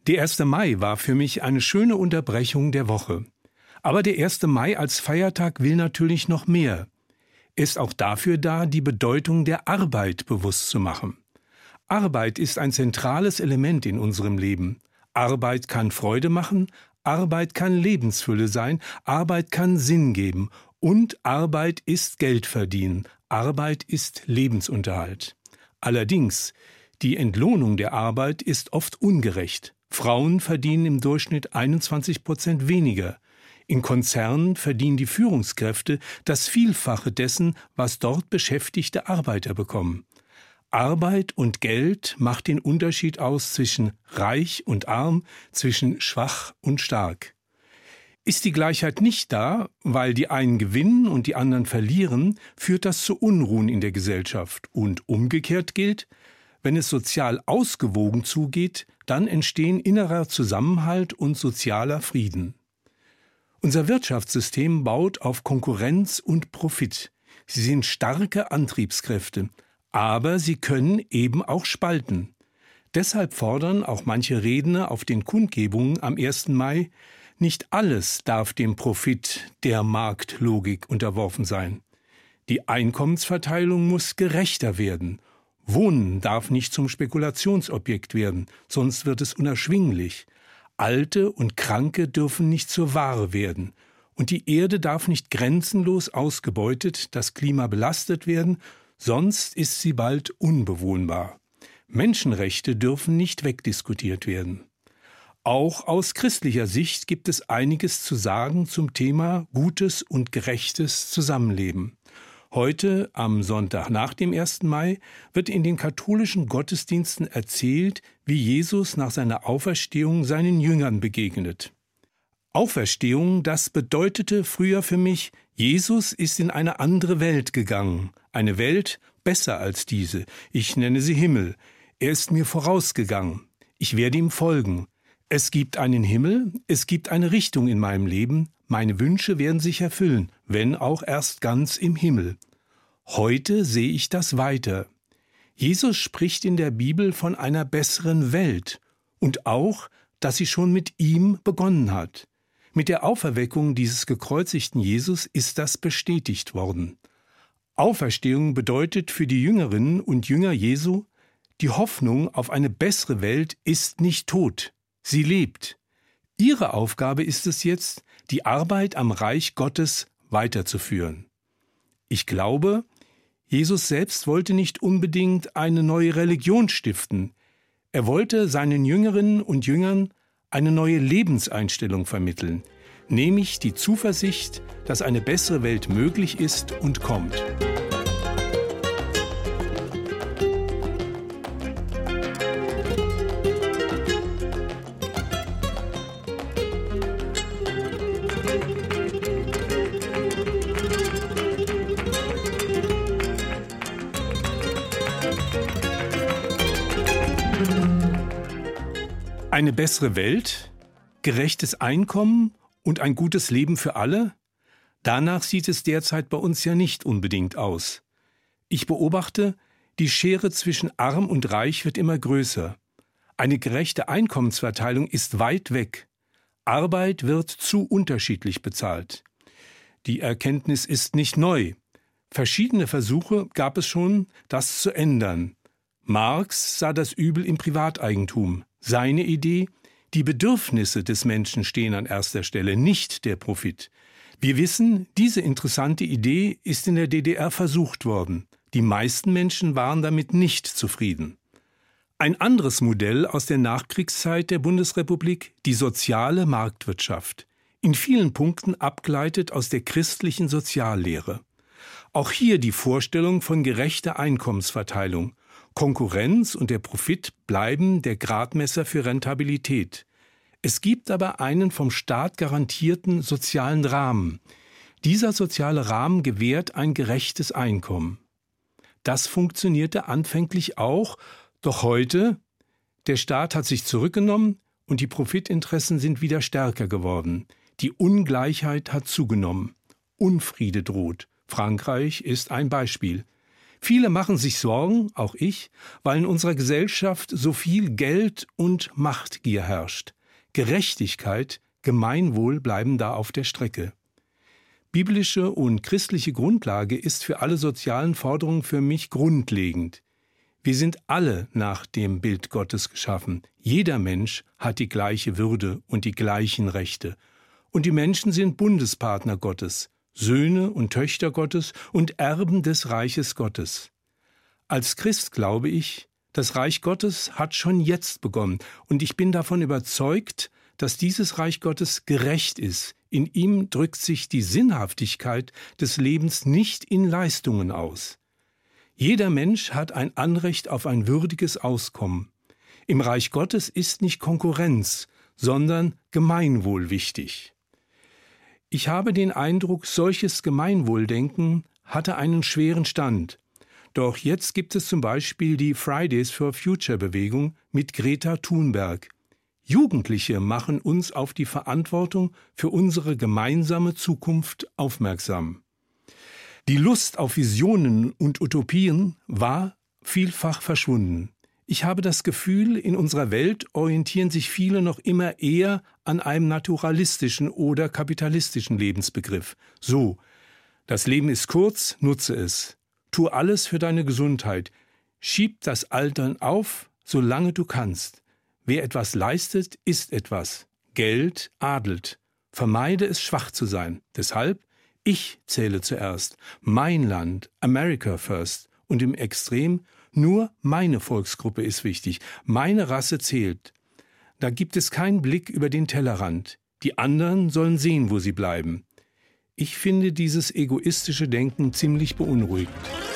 Der 1. Mai war für mich eine schöne Unterbrechung der Woche. Aber der 1. Mai als Feiertag will natürlich noch mehr. Er ist auch dafür da, die Bedeutung der Arbeit bewusst zu machen. Arbeit ist ein zentrales Element in unserem Leben. Arbeit kann Freude machen, Arbeit kann Lebensfülle sein, Arbeit kann Sinn geben und Arbeit ist Geld verdienen, Arbeit ist Lebensunterhalt. Allerdings, die Entlohnung der Arbeit ist oft ungerecht. Frauen verdienen im Durchschnitt 21% weniger. In Konzernen verdienen die Führungskräfte das Vielfache dessen, was dort beschäftigte Arbeiter bekommen. Arbeit und Geld macht den Unterschied aus zwischen reich und arm, zwischen schwach und stark. Ist die Gleichheit nicht da, weil die einen gewinnen und die anderen verlieren, führt das zu Unruhen in der Gesellschaft. Und umgekehrt gilt, wenn es sozial ausgewogen zugeht, dann entstehen innerer Zusammenhalt und sozialer Frieden. Unser Wirtschaftssystem baut auf Konkurrenz und Profit. Sie sind starke Antriebskräfte, aber sie können eben auch spalten. Deshalb fordern auch manche Redner auf den Kundgebungen am 1. Mai, nicht alles darf dem Profit der Marktlogik unterworfen sein. Die Einkommensverteilung muss gerechter werden. Wohnen darf nicht zum Spekulationsobjekt werden, sonst wird es unerschwinglich. Alte und Kranke dürfen nicht zur Ware werden. Und die Erde darf nicht grenzenlos ausgebeutet, das Klima belastet werden, sonst ist sie bald unbewohnbar. Menschenrechte dürfen nicht wegdiskutiert werden. Auch aus christlicher Sicht gibt es einiges zu sagen zum Thema gutes und gerechtes Zusammenleben. Heute, am Sonntag nach dem 1. Mai, wird in den katholischen Gottesdiensten erzählt, wie Jesus nach seiner Auferstehung seinen Jüngern begegnet. Auferstehung, das bedeutete früher für mich, Jesus ist in eine andere Welt gegangen, eine Welt besser als diese. Ich nenne sie Himmel. Er ist mir vorausgegangen. Ich werde ihm folgen. Es gibt einen Himmel, es gibt eine Richtung in meinem Leben. Meine Wünsche werden sich erfüllen, wenn auch erst ganz im Himmel. Heute sehe ich das weiter. Jesus spricht in der Bibel von einer besseren Welt und auch, dass sie schon mit ihm begonnen hat. Mit der Auferweckung dieses gekreuzigten Jesus ist das bestätigt worden. Auferstehung bedeutet für die Jüngerinnen und Jünger Jesu, die Hoffnung auf eine bessere Welt ist nicht tot, sie lebt. Ihre Aufgabe ist es jetzt, die Arbeit am Reich Gottes weiterzuführen. Ich glaube, Jesus selbst wollte nicht unbedingt eine neue Religion stiften. Er wollte seinen Jüngerinnen und Jüngern eine neue Lebenseinstellung vermitteln, nämlich die Zuversicht, dass eine bessere Welt möglich ist und kommt. Eine bessere Welt, gerechtes Einkommen und ein gutes Leben für alle? Danach sieht es derzeit bei uns ja nicht unbedingt aus. Ich beobachte, die Schere zwischen arm und reich wird immer größer. Eine gerechte Einkommensverteilung ist weit weg. Arbeit wird zu unterschiedlich bezahlt. Die Erkenntnis ist nicht neu. Verschiedene Versuche gab es schon, das zu ändern. Marx sah das Übel im Privateigentum. Seine Idee: die Bedürfnisse des Menschen stehen an erster Stelle, nicht der Profit. Wir wissen, diese interessante Idee ist in der DDR versucht worden. Die meisten Menschen waren damit nicht zufrieden. Ein anderes Modell aus der Nachkriegszeit der Bundesrepublik, die soziale Marktwirtschaft. In vielen Punkten abgeleitet aus der christlichen Soziallehre. Auch hier die Vorstellung von gerechter Einkommensverteilung. Konkurrenz und der Profit bleiben der Gradmesser für Rentabilität. Es gibt aber einen vom Staat garantierten sozialen Rahmen. Dieser soziale Rahmen gewährt ein gerechtes Einkommen. Das funktionierte anfänglich auch, doch heute, der Staat hat sich zurückgenommen und die Profitinteressen sind wieder stärker geworden. Die Ungleichheit hat zugenommen. Unfriede droht. Frankreich ist ein Beispiel. Viele machen sich Sorgen, auch ich, weil in unserer Gesellschaft so viel Geld und Machtgier herrscht. Gerechtigkeit, Gemeinwohl bleiben da auf der Strecke. Biblische und christliche Grundlage ist für alle sozialen Forderungen für mich grundlegend. Wir sind alle nach dem Bild Gottes geschaffen. Jeder Mensch hat die gleiche Würde und die gleichen Rechte. Und die Menschen sind Bundespartner Gottes, Söhne und Töchter Gottes und Erben des Reiches Gottes. Als Christ glaube ich, das Reich Gottes hat schon jetzt begonnen und ich bin davon überzeugt, dass dieses Reich Gottes gerecht ist. In ihm drückt sich die Sinnhaftigkeit des Lebens nicht in Leistungen aus. Jeder Mensch hat ein Anrecht auf ein würdiges Auskommen. Im Reich Gottes ist nicht Konkurrenz, sondern Gemeinwohl wichtig. Ich habe den Eindruck, solches Gemeinwohldenken hatte einen schweren Stand. Doch jetzt gibt es zum Beispiel die Fridays for Future Bewegung mit Greta Thunberg. Jugendliche machen uns auf die Verantwortung für unsere gemeinsame Zukunft aufmerksam. Die Lust auf Visionen und Utopien war vielfach verschwunden. Ich habe das Gefühl, in unserer Welt orientieren sich viele noch immer eher an einem naturalistischen oder kapitalistischen Lebensbegriff. So, das Leben ist kurz, nutze es. Tu alles für deine Gesundheit. Schieb das Altern auf, solange du kannst. Wer etwas leistet, ist etwas. Geld adelt. Vermeide es, schwach zu sein. Deshalb, ich zähle zuerst. Mein Land, America first. Und im Extrem, nur meine Volksgruppe ist wichtig. Meine Rasse zählt. Da gibt es keinen Blick über den Tellerrand. Die anderen sollen sehen, wo sie bleiben. Ich finde dieses egoistische Denken ziemlich beunruhigend.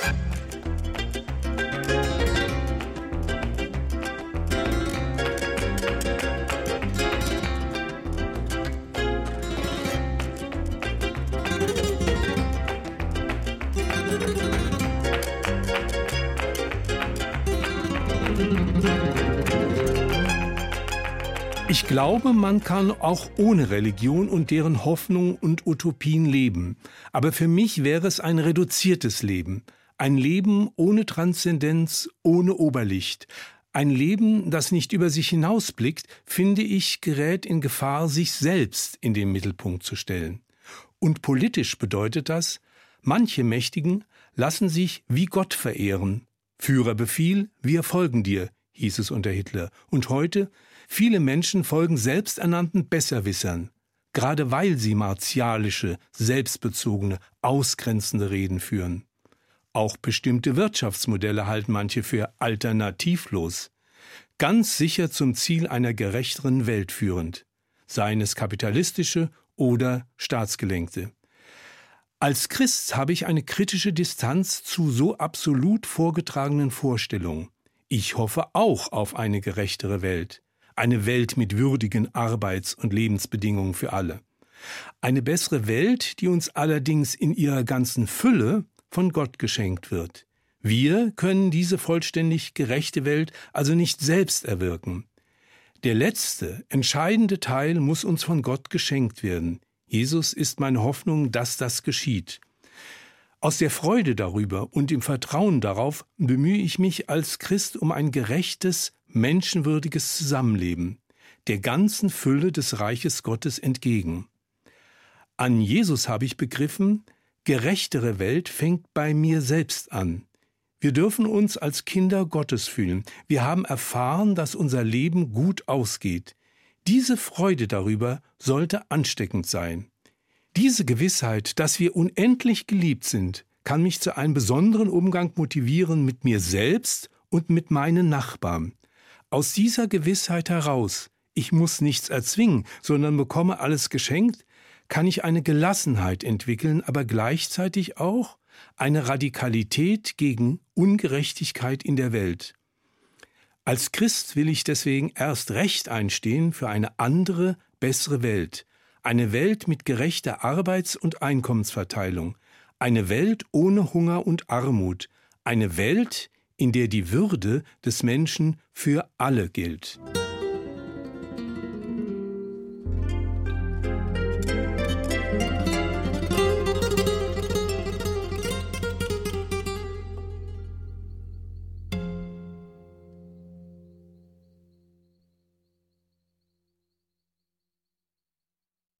Ich glaube, man kann auch ohne Religion und deren Hoffnungen und Utopien leben. Aber für mich wäre es ein reduziertes Leben. Ein Leben ohne Transzendenz, ohne Oberlicht. Ein Leben, das nicht über sich hinausblickt, finde ich, gerät in Gefahr, sich selbst in den Mittelpunkt zu stellen. Und politisch bedeutet das, manche Mächtigen lassen sich wie Gott verehren. Führerbefehl, wir folgen dir, hieß es unter Hitler. Und heute, viele Menschen folgen selbsternannten Besserwissern, gerade weil sie martialische, selbstbezogene, ausgrenzende Reden führen. Auch bestimmte Wirtschaftsmodelle halten manche für alternativlos, ganz sicher zum Ziel einer gerechteren Welt führend, seien es kapitalistische oder staatsgelenkte. Als Christ habe ich eine kritische Distanz zu so absolut vorgetragenen Vorstellungen. Ich hoffe auch auf eine gerechtere Welt. Eine Welt mit würdigen Arbeits- und Lebensbedingungen für alle. Eine bessere Welt, die uns allerdings in ihrer ganzen Fülle von Gott geschenkt wird. Wir können diese vollständig gerechte Welt also nicht selbst erwirken. Der letzte, entscheidende Teil muss uns von Gott geschenkt werden. Jesus ist meine Hoffnung, dass das geschieht. Aus der Freude darüber und im Vertrauen darauf bemühe ich mich als Christ um ein gerechtes, menschenwürdiges Zusammenleben, der ganzen Fülle des Reiches Gottes entgegen. An Jesus habe ich begriffen, gerechtere Welt fängt bei mir selbst an. Wir dürfen uns als Kinder Gottes fühlen. Wir haben erfahren, dass unser Leben gut ausgeht. Diese Freude darüber sollte ansteckend sein. Diese Gewissheit, dass wir unendlich geliebt sind, kann mich zu einem besonderen Umgang motivieren mit mir selbst und mit meinen Nachbarn. Aus dieser Gewissheit heraus, ich muss nichts erzwingen, sondern bekomme alles geschenkt, kann ich eine Gelassenheit entwickeln, aber gleichzeitig auch eine Radikalität gegen Ungerechtigkeit in der Welt. Als Christ will ich deswegen erst recht einstehen für eine andere, bessere Welt. Eine Welt mit gerechter Arbeits- und Einkommensverteilung. Eine Welt ohne Hunger und Armut. Eine Welt, in der die Würde des Menschen für alle gilt.